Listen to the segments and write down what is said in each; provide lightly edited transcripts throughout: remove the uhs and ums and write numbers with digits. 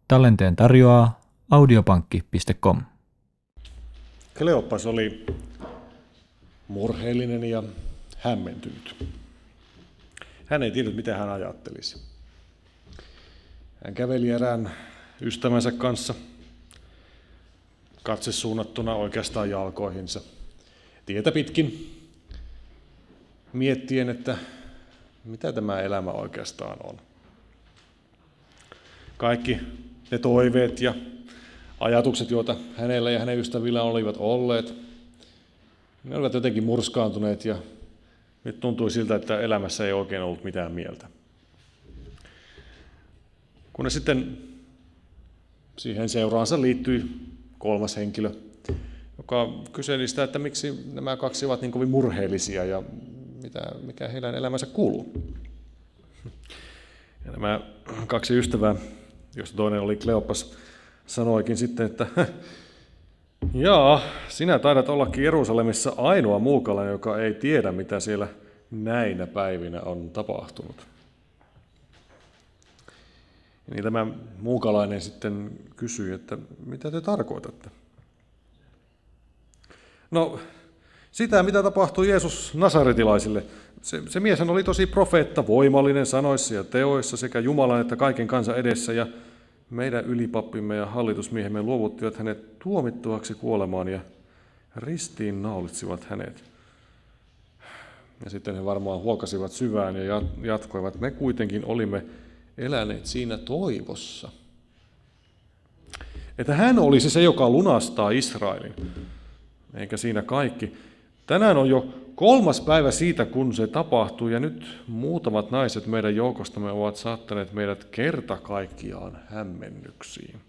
Tallenteen tarjoaa audiopankki.com. Kleopas oli murheellinen ja hämmentynyt. Hän ei tiennyt, mitä hän ajattelisi. Hän käveli erään ystävänsä kanssa, katse suunnattuna oikeastaan jalkoihinsa, tietä pitkin, miettien, että mitä tämä elämä oikeastaan on. Kaikki ne toiveet ja ajatukset, joita hänellä ja hänen ystävillään olivat olleet, ne olivat jotenkin murskaantuneet ja nyt tuntui siltä, että elämässä ei oikein ollut mitään mieltä. Kun sitten siihen seuraansa liittyi kolmas henkilö, joka kyseli sitä, että miksi nämä kaksi ovat niin kovin murheellisia ja mikä heidän elämänsä kuuluu. Ja nämä kaksi ystävää, josta toinen oli Kleopas, sanoikin sitten, että jaa, sinä taidat ollakin Jerusalemissa ainoa muukalainen, joka ei tiedä, mitä siellä näinä päivinä on tapahtunut. Niin tämä muukalainen sitten kysyi, että mitä te tarkoitatte? No, sitä mitä tapahtui Jeesus nasaretilaisille. Se mies oli tosi profeetta, voimallinen sanoissa ja teoissa sekä Jumalan että kaiken kansan edessä, ja meidän ylipappimme ja hallitusmiehemme luovuttivat hänet tuomittuaksi kuolemaan ja ristiin naulitsivat hänet. Ja sitten he varmaan huokasivat syvään ja jatkoivat, me kuitenkin olimme eläneet siinä toivossa, että hän olisi se, joka lunastaa Israelin. Eikä siinä kaikki. Tänään on jo 3. päivä siitä, kun se tapahtui, ja nyt muutamat naiset meidän joukostamme ovat saattaneet meidät kerta kaikkiaan hämmennyksiin.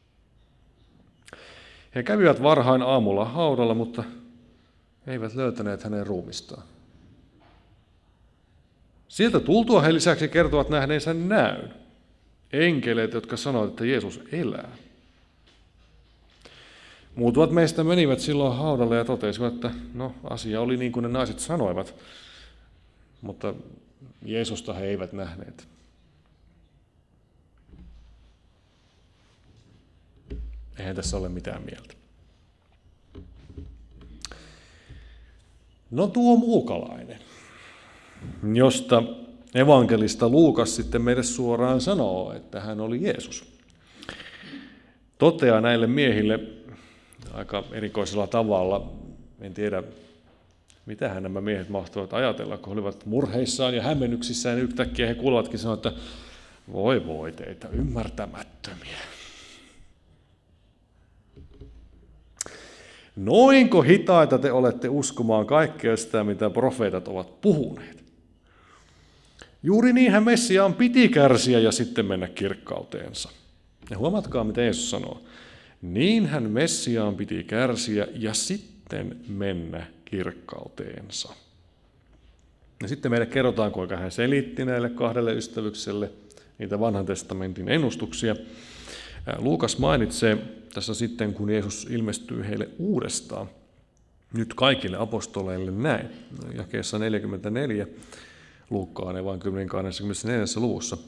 He kävivät varhain aamulla haudalla, mutta eivät löytäneet hänen ruumistaan. Sieltä tultua he lisäksi kertovat nähneensä näyn. Enkeleitä, jotka sanoivat, että Jeesus elää. Muutamat meistä menivät silloin haudalle ja totesivat, että no, asia oli niin kuin ne naiset sanoivat, mutta Jeesusta he eivät nähneet. Eihän tässä ole mitään mieltä. No tuo muukalainen, josta evankelista Luukas sitten meille suoraan sanoo, että hän oli Jeesus, toteaa näille miehille aika erikoisella tavalla. En tiedä, mitähän nämä miehet mahtoivat ajatella, kun he olivat murheissaan ja hämmennyksissään, ja yhtäkkiä he kuulevatkin sanoa, että voi teitä ymmärtämättömiä. Noinko hitaita te olette uskomaan kaikkea sitä, mitä profeetat ovat puhuneet? Juuri niinhän Messiaan piti kärsiä ja sitten mennä kirkkauteensa. Ja huomatkaa, mitä Jeesus sanoo. Niinhän Messiaan piti kärsiä ja sitten mennä kirkkauteensa. Ja sitten meille kerrotaan, kuinka hän selitti näille kahdelle ystävykselle niitä vanhan testamentin ennustuksia. Luukas mainitsee tässä sitten, kun Jeesus ilmestyy heille uudestaan, nyt kaikille apostoleille näin, jakeessa 44, Luukkaan evankeliumin 24. luvussa.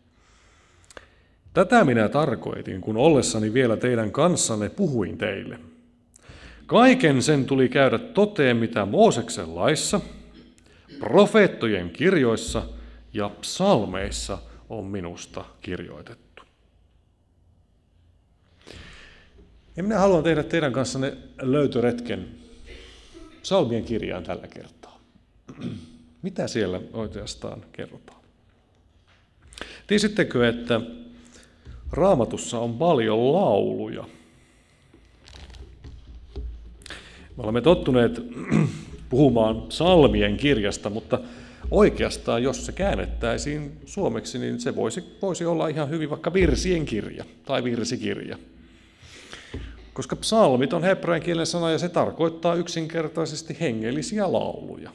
Tätä minä tarkoitin, kun ollessani vielä teidän kanssanne puhuin teille. Kaiken sen tuli käydä toteen, mitä Mooseksen laissa, profeettojen kirjoissa ja psalmeissa on minusta kirjoitettu. Ja minä haluan tehdä teidän kanssanne löytöretken psalmien kirjaan tällä kertaa. Mitä siellä oikeastaan kerrotaan? Tiesittekö, että Raamatussa on paljon lauluja? Me olemme tottuneet puhumaan psalmien kirjasta, mutta oikeastaan, jos se käännettäisiin suomeksi, niin se voisi olla ihan hyvin vaikka virsien kirja tai virsikirja. Koska psalmit on hebrean kielen sana ja se tarkoittaa yksinkertaisesti hengellisiä lauluja.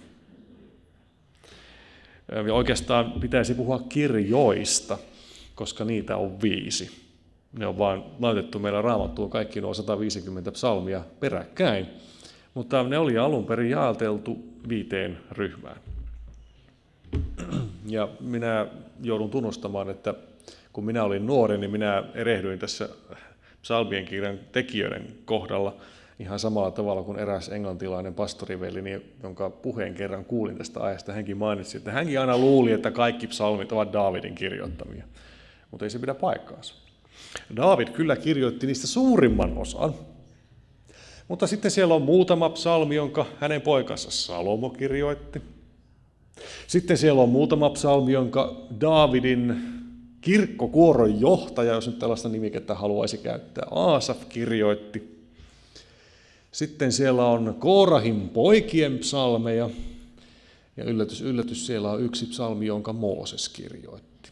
Ja oikeastaan pitäisi puhua kirjoista, koska niitä on 5. Ne on vaan laitettu meillä Raamattuun kaikki nuo 150 psalmia peräkkäin, mutta ne oli alun perin jaoteltu 5 ryhmään. Ja minä joudun tunnustamaan, että kun minä olin nuori, niin minä erehdyin tässä psalmien kirjan tekijöiden kohdalla ihan samalla tavalla kuin eräs englantilainen pastoriveli, jonka puheen kerran kuulin tästä aiheesta. Hänkin mainitsi, että hänkin aina luuli, että kaikki psalmit ovat Daavidin kirjoittamia, mutta ei se pidä paikkaansa. Daavid kyllä kirjoitti niistä suurimman osan, mutta sitten siellä on muutama psalmi, jonka hänen poikansa Salomo kirjoitti. Sitten siellä on muutama psalmi, jonka Daavidin kirkkokuoron johtaja, jos nyt tällaista nimikettä haluaisi käyttää, Aasaf kirjoitti. Sitten siellä on Koorahin poikien psalmeja, ja yllätys, yllätys, siellä on yksi psalmi, jonka Mooses kirjoitti.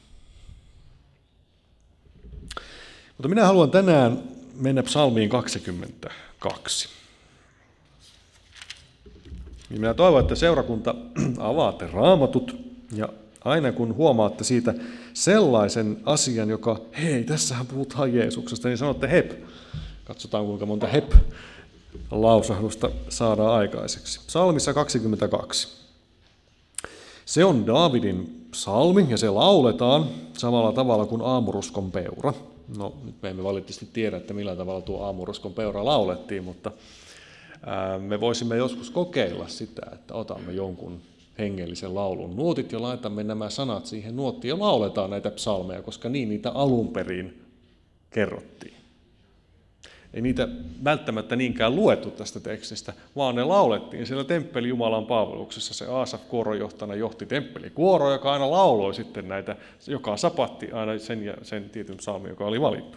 Mutta minä haluan tänään mennä psalmiin 22. Ja minä toivon, että seurakunta avaatte raamatut, ja aina kun huomaatte siitä sellaisen asian, joka, hei, tässähän puhutaan Jeesuksesta, niin sanotte hep. Katsotaan, kuinka monta hep-lausahdusta saadaan aikaiseksi. Psalmissa 22. Se on Daavidin psalmi, ja se lauletaan samalla tavalla kuin aamuruskon peura. No, nyt me emme valitettavasti tiedä, että millä tavalla tuo aamuruskon peura laulettiin, mutta me voisimme joskus kokeilla sitä, että otamme jonkun hengellisen laulun nuotit ja laitamme nämä sanat siihen nuottiin ja lauletaan näitä psalmeja, koska niin niitä alun perin kerrottiin. Ei niitä välttämättä niinkään luettu tästä tekstistä, vaan ne laulettiin siellä temppeli Jumalan palveluksessa. Se Aasaf kuoronjohtajana johti temppelikuoroa, joka aina lauloi sitten näitä, joka sapatti aina sen tietyn psalmin, joka oli valittu.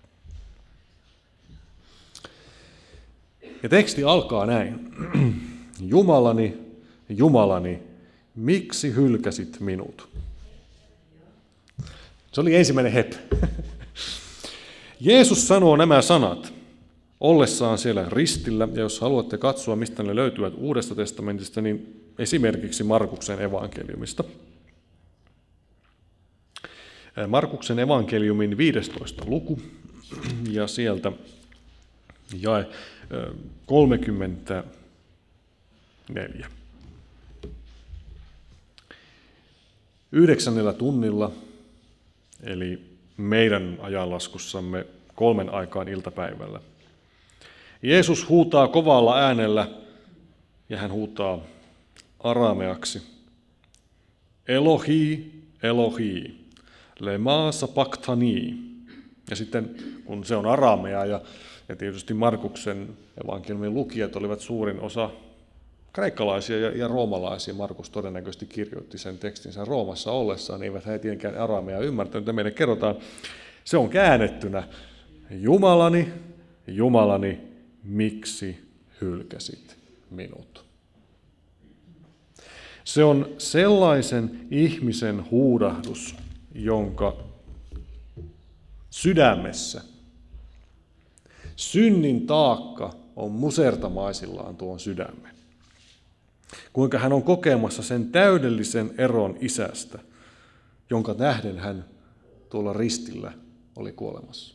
Ja teksti alkaa näin. Jumalani, Jumalani, miksi hylkäsit minut? Se oli ensimmäinen hep. Jeesus sanoo nämä sanat ollessaan siellä ristillä, ja jos haluatte katsoa, mistä ne löytyvät Uudesta testamentista, niin esimerkiksi Markuksen evankeliumista. Markuksen evankeliumin 15. luku, ja sieltä jae 34. 9. tunnilla, eli meidän ajanlaskussamme 3 aikaan iltapäivällä. Jeesus huutaa kovalla äänellä, ja hän huutaa arameaksi. Elohi, Elohi, lema sabachthani. Ja sitten, kun se on aramea, ja tietysti Markuksen evankeliumin lukijat olivat suurin osa kreikkalaisia ja roomalaisia. Markus todennäköisesti kirjoitti sen tekstinsä Roomassa ollessaan, eivät he tietenkään aramea ymmärtänyt, että meille kerrotaan. Se on käännettynä, Jumalani, Jumalani, miksi hylkäsit minut? Se on sellaisen ihmisen huudahdus, jonka sydämessä synnin taakka on musertamaisillaan tuon sydämen. Kuinka hän on kokemassa sen täydellisen eron isästä, jonka nähden hän tuolla ristillä oli kuolemassa.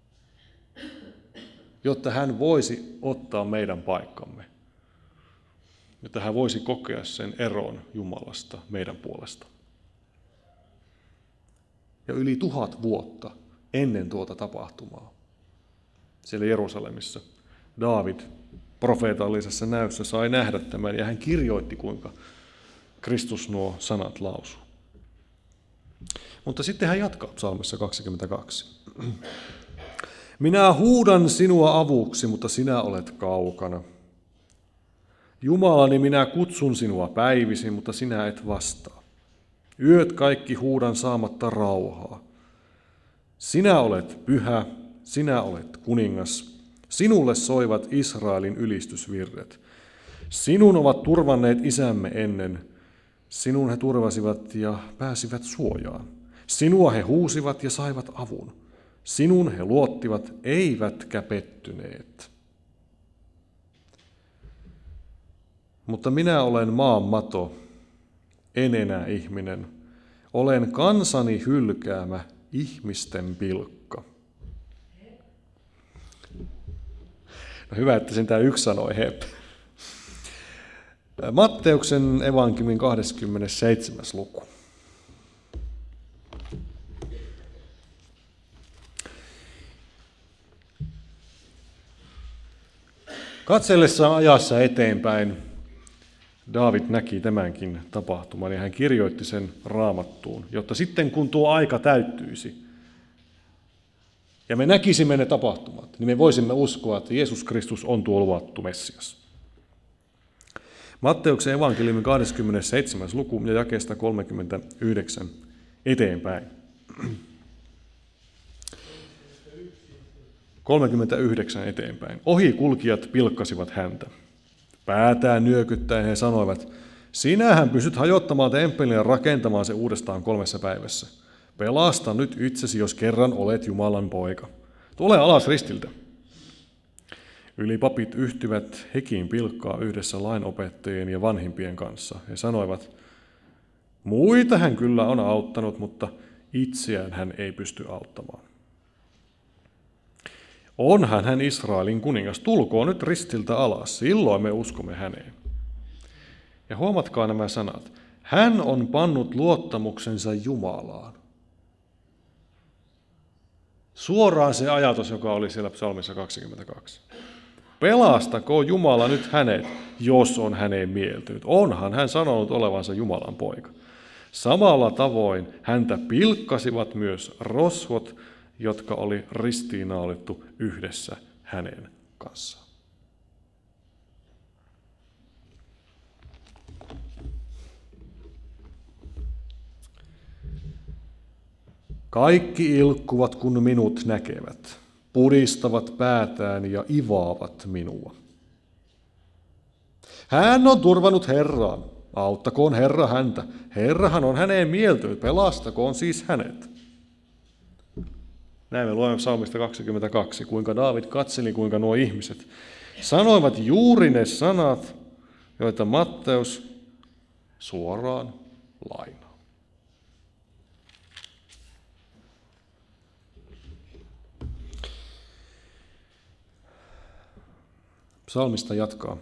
Jotta hän voisi ottaa meidän paikkamme. Jotta hän voisi kokea sen eron Jumalasta meidän puolesta. Ja yli 1000 vuotta ennen tuota tapahtumaa siellä Jerusalemissa Daavid profeetallisessa näyssä sai nähdä tämän, ja hän kirjoitti, kuinka Kristus nuo sanat lausuu. Mutta sitten hän jatkaa psalmissa 22. Minä huudan sinua avuksi, mutta sinä olet kaukana. Jumalani, minä kutsun sinua päivisin, mutta sinä et vastaa. Yöt kaikki huudan saamatta rauhaa. Sinä olet pyhä, sinä olet kuningas. Sinulle soivat Israelin ylistysvirret. Sinun ovat turvanneet isämme ennen. Sinun he turvasivat ja pääsivät suojaan. Sinua he huusivat ja saivat avun. Sinun he luottivat, eivätkä pettyneet. Mutta minä olen maan mato, en enää ihminen. Olen kansani hylkäämä, ihmisten pilkka. No hyvä, että sen tämä yksi sanoi hep. Matteuksen evankeliumin 27. luku. Katsellessaan ajassa eteenpäin Daavid näki tämänkin tapahtuman ja hän kirjoitti sen Raamattuun, jotta sitten kun tuo aika täyttyisi ja me näkisimme ne tapahtumat, niin me voisimme uskoa, että Jeesus Kristus on tuo luvattu Messias. Matteuksen evankeliumin 27. luku ja jakeesta 39 eteenpäin. 39 eteenpäin. Ohikulkijat pilkkasivat häntä. Päätään nyökyttäen he sanoivat, sinähän pystyt hajottamaan temppelin ja rakentamaan se uudestaan 3 päivässä. Pelasta nyt itsesi, jos kerran olet Jumalan poika. Tule alas ristiltä. Ylipapit yhtyvät hekin pilkkaa yhdessä lainopettajien ja vanhimpien kanssa. He sanoivat, muita hän kyllä on auttanut, mutta itseään hän ei pysty auttamaan. Onhan hän Israelin kuningas, tulkoon nyt ristiltä alas, silloin me uskomme häneen. Ja huomatkaa nämä sanat. Hän on pannut luottamuksensa Jumalaan. Suoraan se ajatus, joka oli siellä psalmissa 22. Pelastakoon Jumala nyt hänet, jos on häneen mieltynyt. Onhan hän sanonut olevansa Jumalan poika. Samalla tavoin häntä pilkkasivat myös rosvot, jotka oli ristiinnaulittu yhdessä hänen kanssaan. Kaikki ilkkuvat, kun minut näkevät, pudistavat päätään ja ivaavat minua. Hän on turvannut Herraan, auttakoon Herra häntä. Herrahan on häneen mieltynyt, pelastakoon siis hänet. Näin me luemme psalmista 22, kuinka Daavid katseli, kuinka nuo ihmiset sanoivat juuri ne sanat, joita Matteus suoraan lainaa. Psalmista jatkaa.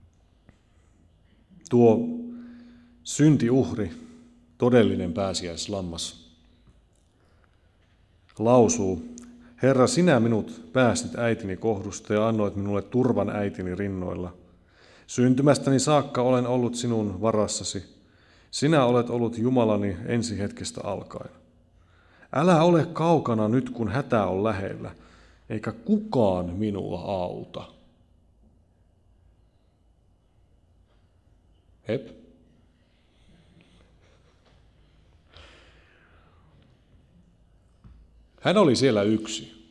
Tuo syntiuhri, todellinen pääsiäislammas, lausuu, Herra, sinä minut päästit äitini kohdusta ja annoit minulle turvan äitini rinnoilla. Syntymästäni saakka olen ollut sinun varassasi. Sinä olet ollut Jumalani ensi hetkestä alkaen. Älä ole kaukana nyt, kun hätä on lähellä, eikä kukaan minua auta. Hep. Hän oli siellä yksi.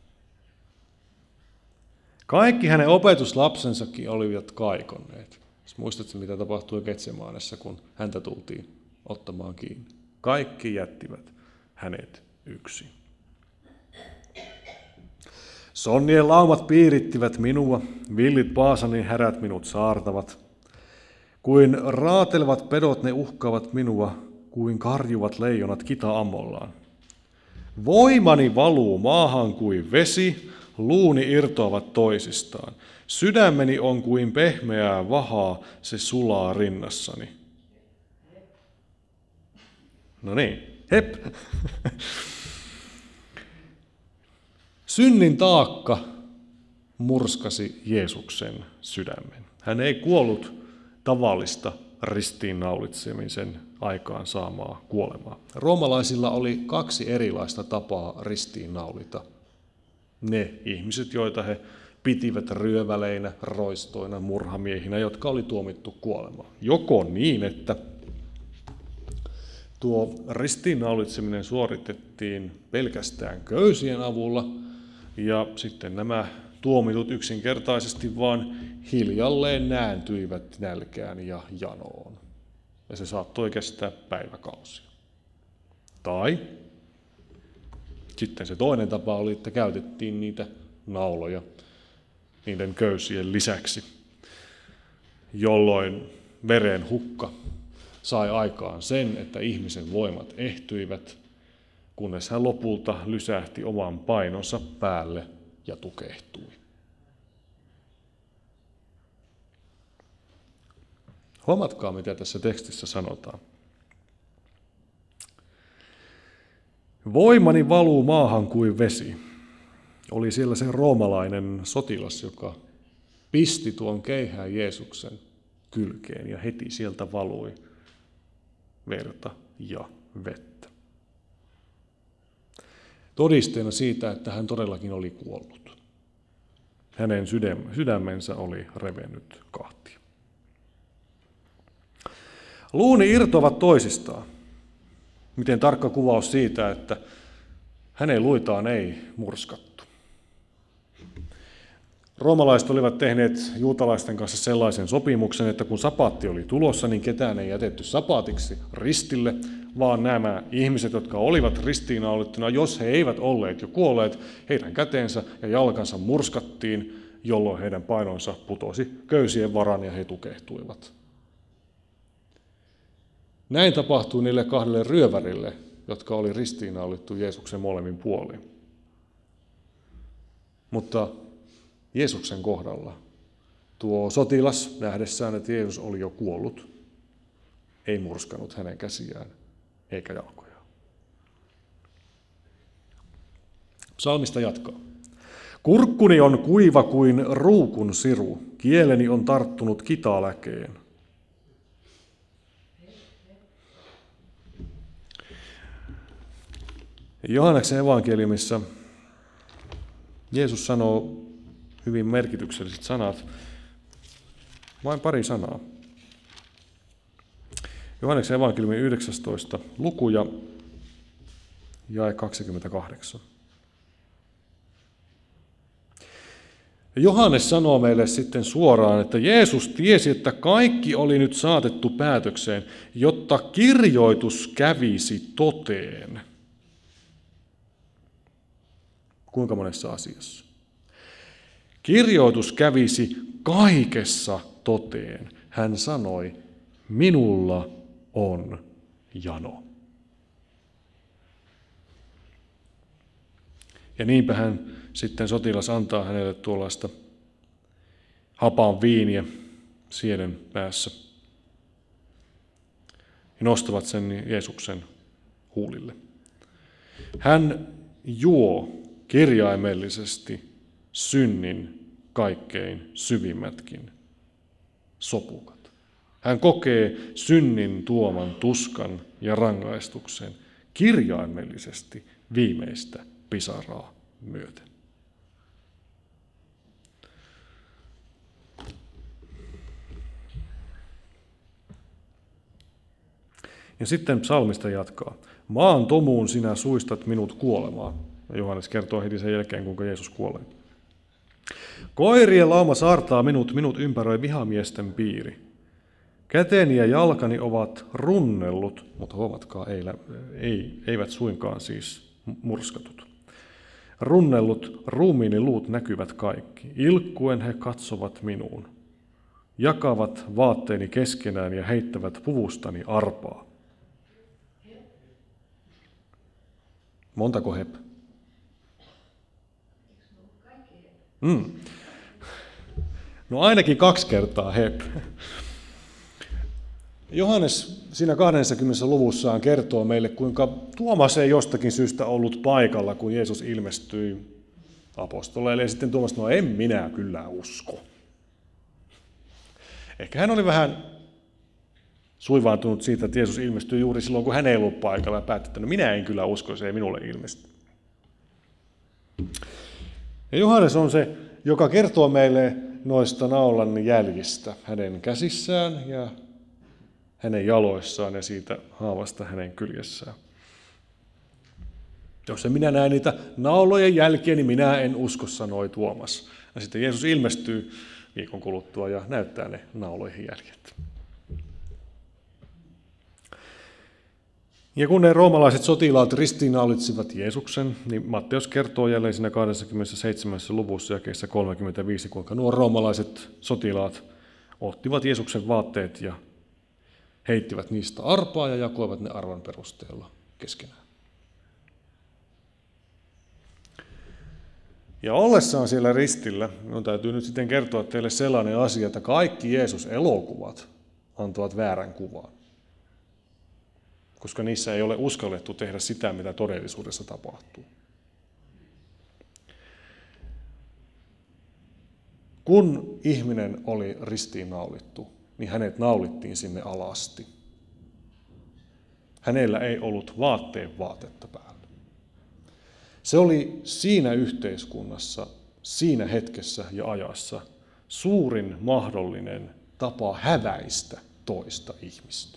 Kaikki hänen opetuslapsensakin olivat kaikonneet. Muistatko, mitä tapahtui Getsemaanessa, kun häntä tultiin ottamaan kiinni? Kaikki jättivät hänet yksin. Sonnien laumat piirittivät minua, villit Baasanin härät minut saartavat. Kuin raatelevat pedot ne uhkaavat minua, kuin karjuvat leijonat kita-ammollaan. Voimani valuu maahan kuin vesi, luuni irtoavat toisistaan. Sydämeni on kuin pehmeää vahaa, se sulaa rinnassani. No niin, hep. Synnin taakka murskasi Jeesuksen sydämen. Hän ei kuollut tavallista ristiinnaulitsemisen aikaan saamaa kuolemaa. Roomalaisilla oli 2 erilaista tapaa ristiinnaulita ne ihmiset, joita he pitivät ryöväleinä, roistoina, murhamiehinä, jotka oli tuomittu kuolemaan. Joko niin, että tuo ristiinnaulitseminen suoritettiin pelkästään köysien avulla ja sitten nämä tuomitut yksinkertaisesti vaan hiljalleen nääntyivät nälkään ja janoon. Ja se saattoi kestää päiväkausia. Tai sitten se toinen tapa oli, että käytettiin niitä nauloja niiden köysien lisäksi, jolloin veren hukka sai aikaan sen, että ihmisen voimat ehtyivät, kunnes hän lopulta lysähti oman painonsa päälle ja tukehtui. Huomatkaa, mitä tässä tekstissä sanotaan. Voimani valuu maahan kuin vesi. Oli siellä se roomalainen sotilas, joka pisti tuon keihään Jeesuksen kylkeen ja heti sieltä valui verta ja vettä. Todisteena siitä, että hän todellakin oli kuollut. Hänen sydämensä oli revennyt kahtia. Luuni irtoavat toisistaan. Miten tarkka kuvaus siitä, että hänen luitaan ei murskattu. Roomalaiset olivat tehneet juutalaisten kanssa sellaisen sopimuksen, että kun sapaatti oli tulossa, niin ketään ei jätetty sapaatiksi ristille, vaan nämä ihmiset, jotka olivat ristiinnaulittuna, jos he eivät olleet jo kuolleet, heidän käteensä ja jalkansa murskattiin, jolloin heidän painonsa putosi köysien varaan ja he tukehtuivat. Näin tapahtui niille kahdelle ryövärille, jotka oli ristiinnaulittu Jeesuksen molemmin puolin. Mutta Jeesuksen kohdalla tuo sotilas nähdessään, että Jeesus oli jo kuollut, ei murskanut hänen käsiään eikä jalkojaan. Psalmista jatkaa. Kurkkuni on kuiva kuin ruukun siru, kieleni on tarttunut kitaläkeen. Johanneksen evankeliumissa Jeesus sanoo hyvin merkitykselliset sanat, vain pari sanaa. Johanneksen evankeliumin 19. luku ja jae 28. Johannes sanoo meille sitten suoraan, että Jeesus tiesi, että kaikki oli nyt saatettu päätökseen, jotta kirjoitus kävisi toteen. Kuinka monessa asiassa? Kirjoitus kävisi kaikessa toteen. Hän sanoi, minulla on jano. Ja niinpä hän sitten sotilas antaa hänelle tuollaista hapan viiniä sieden päässä. He nostavat sen Jeesuksen huulille. Hän juo kirjaimellisesti synnin kaikkein syvimmätkin sopukat. Hän kokee synnin tuoman tuskan ja rangaistuksen kirjaimellisesti viimeistä pisaraa myöten. Ja sitten psalmista jatkaa. Maan tomuun sinä suistat minut kuolemaan. Ja Johannes kertoo heti sen jälkeen, kuinka Jeesus kuolee. Koirien lauma saartaa minut ympäröi vihamiesten piiri. Käteni ja jalkani ovat runnellut, mutta huomatkaa, eivät suinkaan siis murskatut. Runnellut ruumiini luut näkyvät kaikki. Ilkkuen he katsovat minuun. Jakavat vaatteeni keskenään ja heittävät puvustani arpaa. Montako hep? No ainakin 2 kertaa hep. Johannes siinä 20. luvussaan kertoo meille, kuinka Tuomas ei jostakin syystä ollut paikalla, kun Jeesus ilmestyi apostoleille. Ja sitten Tuomas sanoi, en minä kyllä usko. Ehkä hän oli vähän suivaantunut siitä, että Jeesus ilmestyi juuri silloin, kun hän ei ollut paikalla ja päätti, että no minä en kyllä usko, se ei minulle ilmesty. Ja Johannes on se, joka kertoo meille noista naulan jäljistä hänen käsissään ja hänen jaloissaan ja siitä haavasta hänen kyljessään. Jos en minä näe niitä naulojen jälkiä, niin minä en usko, sanoi Tuomas. Ja sitten Jeesus ilmestyy viikon kuluttua ja näyttää ne nauloihin jäljet. Ja kun ne roomalaiset sotilaat ristiinnaulitsivat Jeesuksen, niin Matteus kertoo jälleen siinä 27. luvussa jakeessa 35, kuinka nuo roomalaiset sotilaat ottivat Jeesuksen vaatteet ja heittivät niistä arpaa ja jakoivat ne arvan perusteella keskenään. Ja ollessaan siellä ristillä, minun täytyy nyt sitten kertoa teille sellainen asia, että kaikki Jeesus-elokuvat antavat väärän kuvan. Koska niissä ei ole uskallettu tehdä sitä, mitä todellisuudessa tapahtuu. kun ihminen oli ristiinnaulittu, niin hänet naulittiin sinne alasti. Hänellä ei ollut vaatetta päällä. Se oli siinä yhteiskunnassa, siinä hetkessä ja ajassa suurin mahdollinen tapa häväistä toista ihmistä.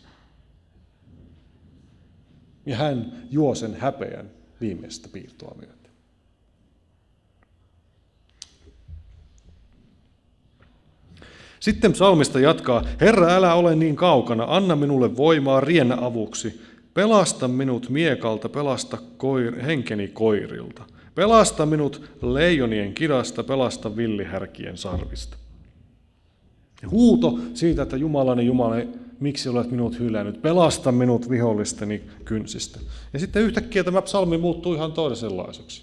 Ja hän juo sen häpeän viimeistä piirtoa myöten. Sitten psalmista jatkaa, Herra, älä ole niin kaukana, anna minulle voimaa riennä avuksi. Pelasta minut miekalta, pelasta henkeni koirilta. Pelasta minut leijonien kidasta, pelasta villihärkien sarvista. Huuto siitä, että Jumalani, miksi olet minut hylännyt? Pelasta minut vihollisteni kynsistä. Ja sitten yhtäkkiä tämä psalmi muuttuu ihan toisenlaiseksi.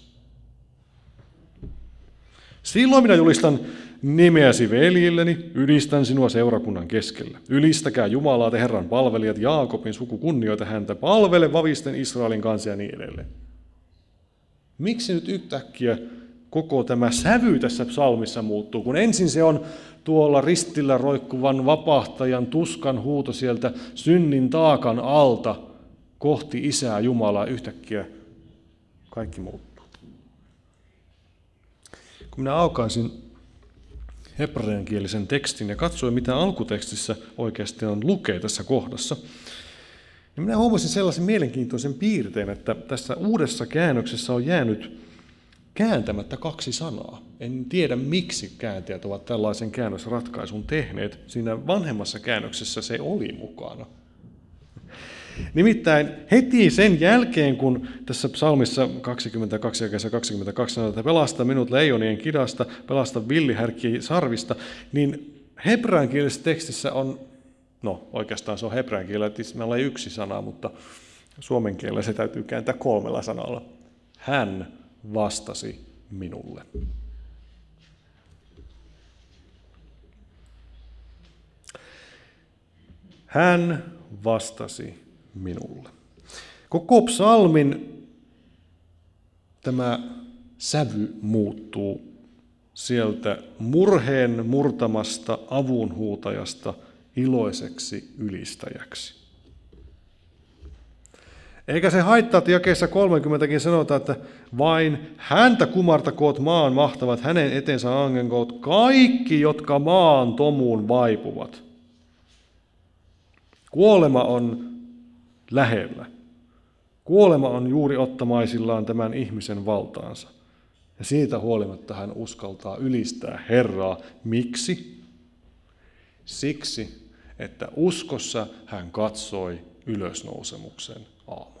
Silloin minä julistan nimeäsi veljilleni, ylistän sinua seurakunnan keskellä. Ylistäkää Jumalaa, te Herran palvelijat, Jaakobin suku kunnioita häntä, palvele vavisten Israelin kanssa ja niin edelleen. Miksi nyt yhtäkkiä koko tämä sävy tässä psalmissa muuttuu, kun ensin se on tuolla ristillä roikkuvan vapahtajan tuskan huuto sieltä synnin taakan alta kohti Isää Jumalaa, yhtäkkiä kaikki muuttuu. Kun minä aukaisin hebreankielisen tekstin ja katsoin, mitä alkutekstissä oikeasti on lukee tässä kohdassa, niin minä huomasin sellaisen mielenkiintoisen piirteen, että tässä uudessa käännöksessä on jäänyt kääntämättä 2 sanaa. En tiedä, miksi kääntäjät ovat tällaisen käännösratkaisun tehneet. Siinä vanhemmassa käännöksessä se oli mukana. Nimittäin heti sen jälkeen, kun tässä psalmissa 22 ja 22 sanotaan, että pelasta minut leijonien kidasta, pelasta villihärkien sarvista, niin hebreankielisessä tekstissä on, oikeastaan se on hebreankielellä, että meillä ei 1 sana, mutta suomen kielellä se täytyy kääntää 3 sanalla. Hän vastasi minulle. Hän vastasi minulle. Koko psalmin tämä sävy muuttuu sieltä murheen murtamasta avunhuutajasta iloiseksi ylistäjäksi. Eikä se haittaa, että jakeessa 30 sanotaan, että vain häntä kumartakoot maan mahtavat, hänen etensä angenkoot kaikki, jotka maan tomuun vaipuvat. Kuolema on lähellä. Kuolema on juuri ottamaisillaan tämän ihmisen valtaansa. Ja siitä huolimatta hän uskaltaa ylistää Herraa. Miksi? Siksi, että uskossa hän katsoi ylösnousemuksen aamuun.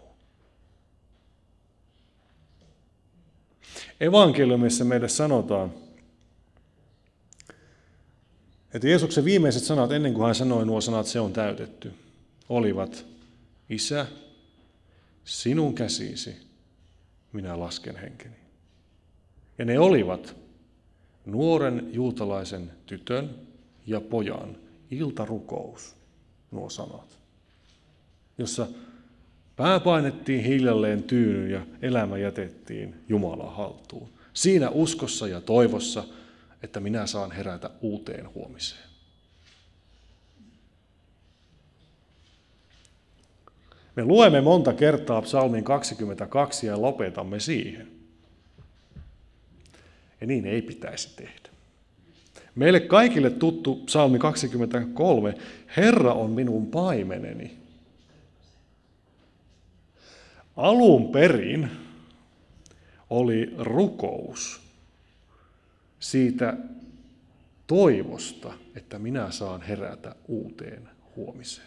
Evankeliumissa meille sanotaan, että Jeesuksen viimeiset sanat, ennen kuin hän sanoi nuo sanat, se on täytetty, olivat, Isä, sinun käsisi minä lasken henkeni. Ja ne olivat nuoren juutalaisen tytön ja pojan iltarukous, nuo sanat, jossa pää painettiin hiljalleen tyynyyn ja elämä jätettiin Jumalan haltuun. Siinä uskossa ja toivossa, että minä saan herätä uuteen huomiseen. Me luemme monta kertaa psalmin 22 ja lopetamme siihen. Ja niin ei pitäisi tehdä. Meille kaikille tuttu psalmi 23, Herra on minun paimeneni. Alun perin oli rukous siitä toivosta, että minä saan herätä uuteen huomiseen.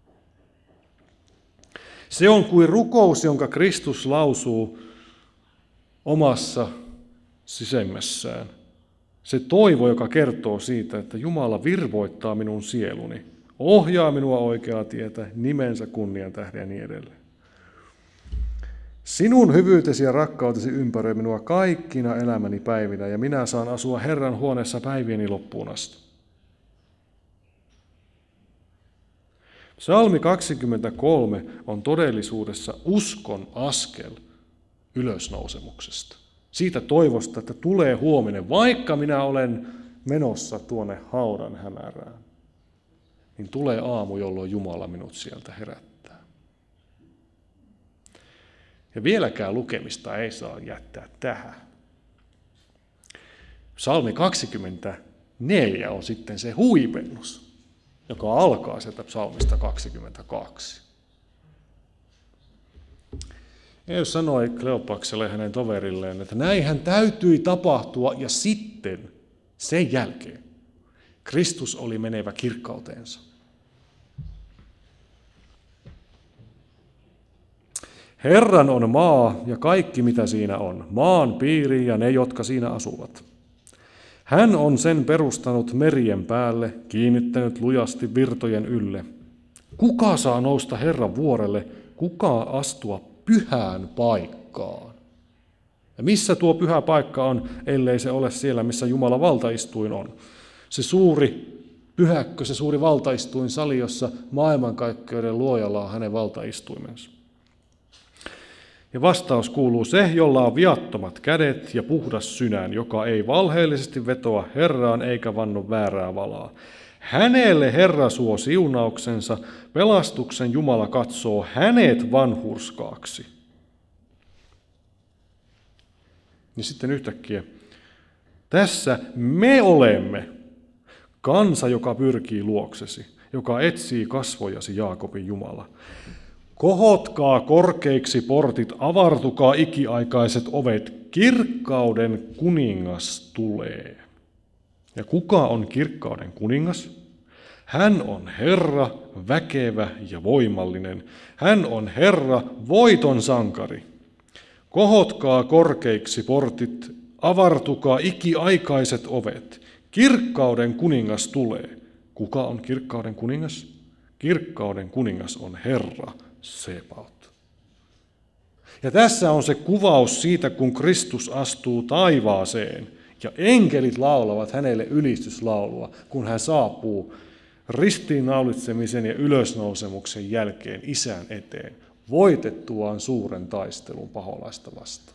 Se on kuin rukous, jonka Kristus lausuu omassa sisemmässään. Se toivo, joka kertoo siitä, että Jumala virvoittaa minun sieluni, ohjaa minua oikeaa tietä, nimensä kunnian tähden ja niin edelleen. Sinun hyvyytesi ja rakkautesi ympäröi minua kaikkina elämäni päivinä, ja minä saan asua Herran huoneessa päivieni loppuun asti. Psalmi 23 on todellisuudessa uskon askel ylösnousemuksesta. Siitä toivosta, että tulee huominen, vaikka minä olen menossa tuonne haudan hämärään, niin tulee aamu, jolloin Jumala minut sieltä herättää. Ja vieläkään lukemista ei saa jättää tähän. Psalmi 24 on sitten se huipennus, joka alkaa sieltä psalmista 22. Jeesus sanoi Kleopakselle ja hänen toverilleen, että näinhän täytyi tapahtua ja sitten sen jälkeen Kristus oli menevä kirkkauteensa. Herran on maa ja kaikki mitä siinä on, maan piiri ja ne, jotka siinä asuvat. Hän on sen perustanut merien päälle, kiinnittänyt lujasti virtojen ylle. Kuka saa nousta Herran vuorelle, kuka astua pyhään paikkaan? Ja missä tuo pyhä paikka on, ellei se ole siellä, missä Jumalan valtaistuin on? Se suuri pyhäkkö, se suuri valtaistuin sali, jossa maailmankaikkeuden luojalla on hänen valtaistuimensa. Ja vastaus kuuluu se, jolla on viattomat kädet ja puhdas sydän, joka ei valheellisesti vetoa Herraan eikä vanno väärää valaa. Hänelle Herra suo siunauksensa, pelastuksen Jumala katsoo hänet vanhurskaaksi. Ja sitten yhtäkkiä, tässä me olemme kansa, joka pyrkii luoksesi, joka etsii kasvojasi, Jaakobin Jumala. Kohotkaa korkeiksi portit, avartukaa ikiaikaiset ovet, kirkkauden kuningas tulee. Ja kuka on kirkkauden kuningas? Hän on Herra, väkevä ja voimallinen. Hän on Herra, voiton sankari. Kohotkaa korkeiksi portit, avartukaa ikiaikaiset ovet. Kirkkauden kuningas tulee. Kuka on kirkkauden kuningas? Kirkkauden kuningas on Herra, Sebaot. Ja tässä on se kuvaus siitä, kun Kristus astuu taivaaseen ja enkelit laulavat hänelle ylistyslaulua, kun hän saapuu ristiinnaulitsemisen ja ylösnousemuksen jälkeen Isän eteen, voitettuaan suuren taistelun paholaista vastaan.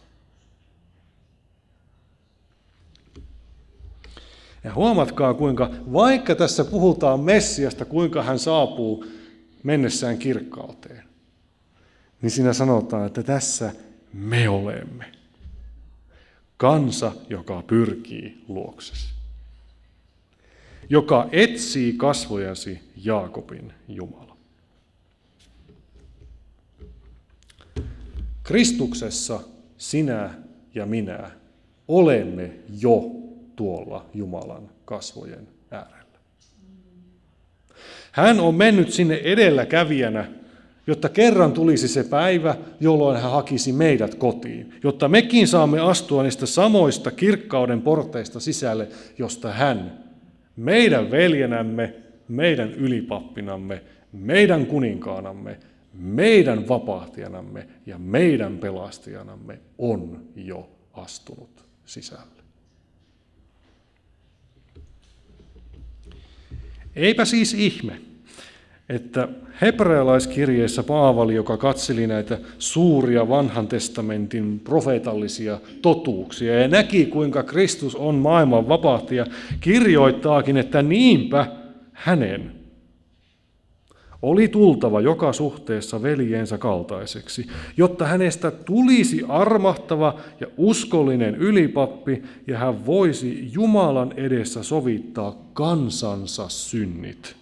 Ja huomatkaa, kuinka vaikka tässä puhutaan Messiasta, kuinka hän saapuu mennessään kirkkauteen, niin siinä sanotaan, että tässä me olemme. Kansa, joka pyrkii luoksesi. Joka etsii kasvojasi, Jaakobin Jumala. Kristuksessa sinä ja minä olemme jo tuolla Jumalan kasvojen äärellä. Hän on mennyt sinne edelläkävijänä, jotta kerran tulisi se päivä, jolloin hän hakisi meidät kotiin, jotta mekin saamme astua niistä samoista kirkkauden porteista sisälle, josta hän, meidän veljenämme, meidän ylipappinamme, meidän kuninkaanamme, meidän vapahtijanamme ja meidän pelastajanamme on jo astunut sisälle. Eipä siis ihme, että hebrealaiskirjeessä Paavali, joka katseli näitä suuria vanhan testamentin profeetallisia totuuksia ja näki, kuinka Kristus on maailman vapahtija, kirjoittaakin, että niinpä hänen oli tultava joka suhteessa veljeensä kaltaiseksi, jotta hänestä tulisi armahtava ja uskollinen ylipappi, ja hän voisi Jumalan edessä sovittaa kansansa synnit.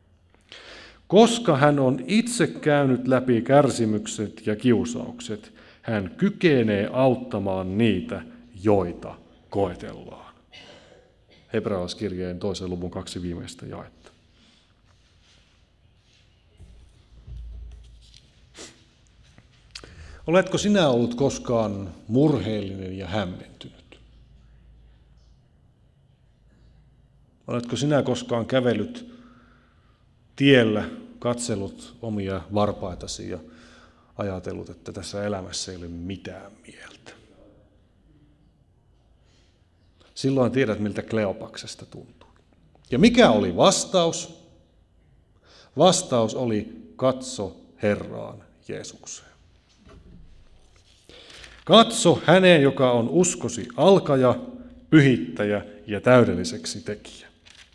Koska hän on itse käynyt läpi kärsimykset ja kiusaukset, hän kykenee auttamaan niitä, joita koetellaan. Hebrealaiskirjeen 2. luvun 2 viimeistä jaetta. Oletko sinä ollut koskaan murheellinen ja hämmentynyt? Oletko sinä koskaan kävellyt tiellä, katsellut omia varpaitasi ja ajatellut, että tässä elämässä ei ole mitään mieltä? Silloin tiedät, miltä Kleopaksesta tuntui. Ja mikä oli vastaus? Vastaus oli: katso Herraan Jeesukseen. Katso häneen, joka on uskosi alkaja, pyhittäjä ja täydelliseksi tekijä.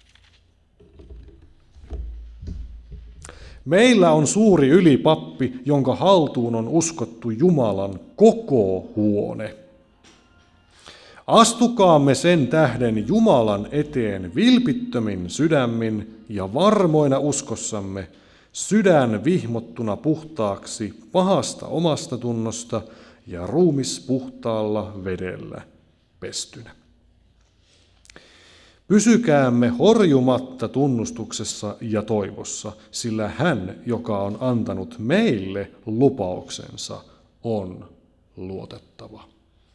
Meillä on suuri ylipappi, jonka haltuun on uskottu Jumalan koko huone. Astukaamme sen tähden Jumalan eteen vilpittömin sydämin ja varmoina uskossamme, sydän vihmottuna puhtaaksi pahasta omasta tunnosta ja ruumis puhtaalla vedellä pestynä. Pysykäämme horjumatta tunnustuksessa ja toivossa, sillä hän, joka on antanut meille lupauksensa, on luotettava.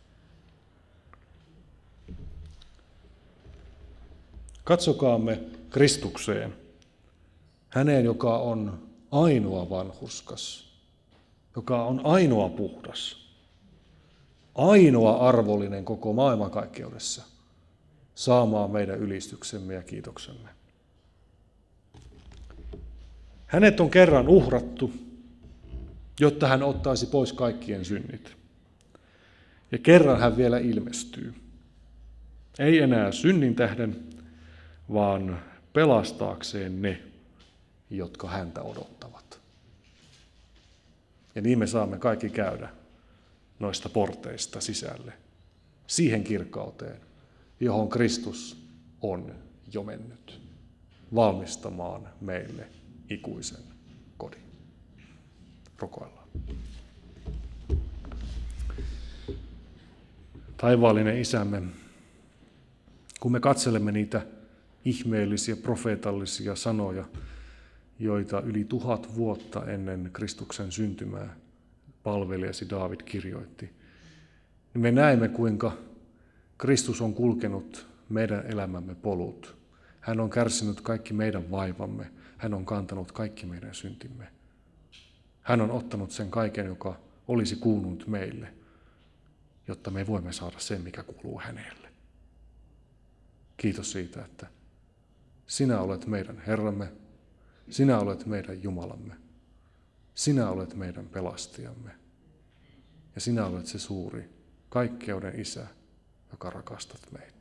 Katsokaamme Kristukseen, häneen, joka on ainoa vanhurskas, joka on ainoa puhdas, ainoa arvollinen koko maailmankaikkeudessa, saamaan meidän ylistyksemme ja kiitoksemme. Hänet on kerran uhrattu, jotta hän ottaisi pois kaikkien synnit. Ja kerran hän vielä ilmestyy. Ei enää synnin tähden, vaan pelastaakseen ne, jotka häntä odottavat. Ja niin me saamme kaikki käydä noista porteista sisälle, siihen kirkkauteen, johon Kristus on jo mennyt, valmistamaan meille ikuisen kodin. Rukoillaan. Taivaallinen Isämme, kun me katselemme niitä ihmeellisiä profeetallisia sanoja, joita yli 1000 vuotta ennen Kristuksen syntymää palvelijasi Daavid kirjoitti, niin me näemme, kuinka Kristus on kulkenut meidän elämämme polut. Hän on kärsinyt kaikki meidän vaivamme. Hän on kantanut kaikki meidän syntimme. Hän on ottanut sen kaiken, joka olisi kuulunut meille, jotta me voimme saada sen, mikä kuuluu hänelle. Kiitos siitä, että sinä olet meidän Herramme, sinä olet meidän Jumalamme, sinä olet meidän pelastajamme ja sinä olet se suuri, kaikkeuden Isä, joka rakastat meitä.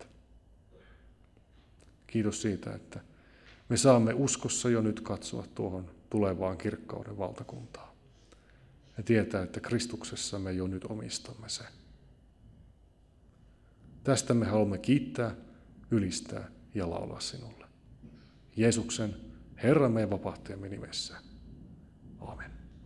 Kiitos siitä, että me saamme uskossa jo nyt katsoa tuohon tulevaan kirkkauden valtakuntaan ja tietää, että Kristuksessa me jo nyt omistamme sen. Tästä me haluamme kiittää, ylistää ja laulaa sinulle. Jeesuksen, Herramme ja vapahtajamme nimessä. Aamen.